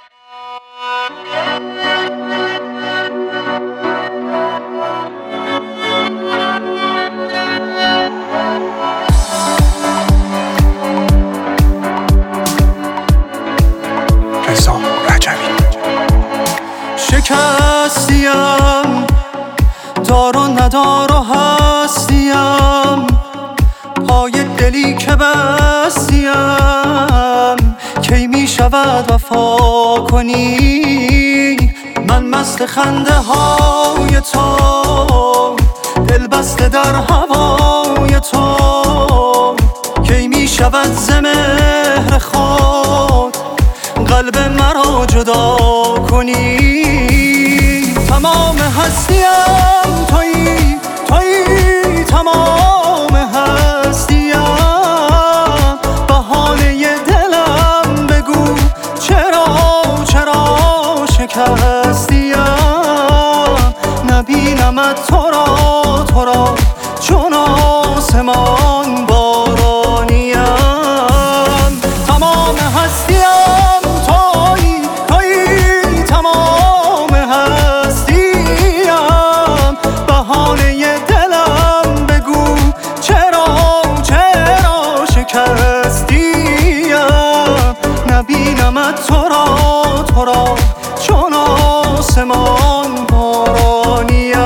شکستیم، دار و ندار و هستیم، پای دلی که بستیم. کی می شود وفا کنی؟ من مست خنده های تو، دل بسته در هوای تو. کی می شود ز مهر خود قلب مرا جدا کنی؟ تمام هستیم تویی، تویی تمام هستیم. بهانه دلم بگو چرا شکستیم. نبینمت تو را چون آسمان بارانیم. تمام هستیم تویی تمام هستیم. بهانه دلم بگو چرا شکستیم. نبینمت تو را چون آسمان بارانیم.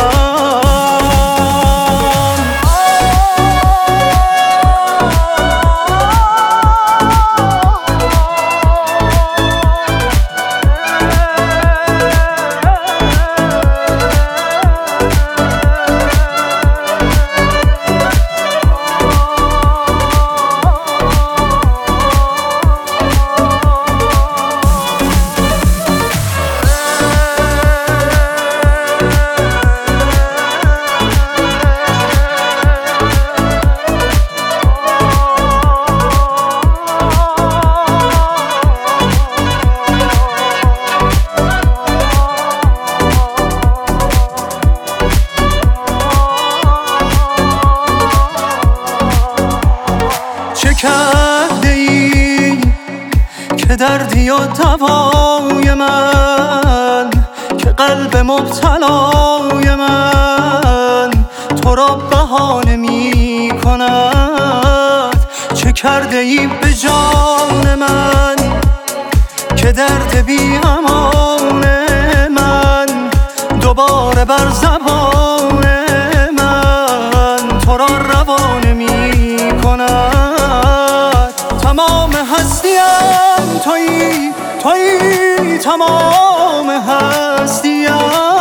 چه کرده ای که دردی و دوای من، که قلب مبتلای من تو را بهانه می کند؟ چه کرده ای به جان من که درد بی امان من دوباره بر زبان من تو را روانه می کند؟ تمام هستیم تویی تمام هستیم.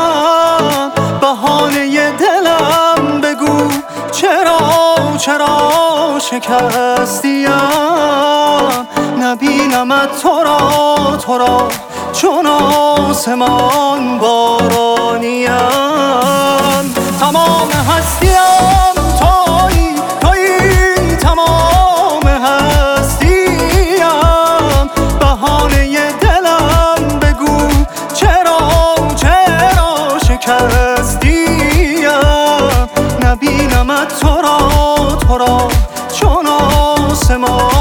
بهانه دلم بگو چرا شکستیم. نبینمت تو را چون آسمان بارانیم. تمام هستیم تویی تمام هستیم. بهانه دلم بگو چرا شکستیم. نبینمت تو را چون آسمان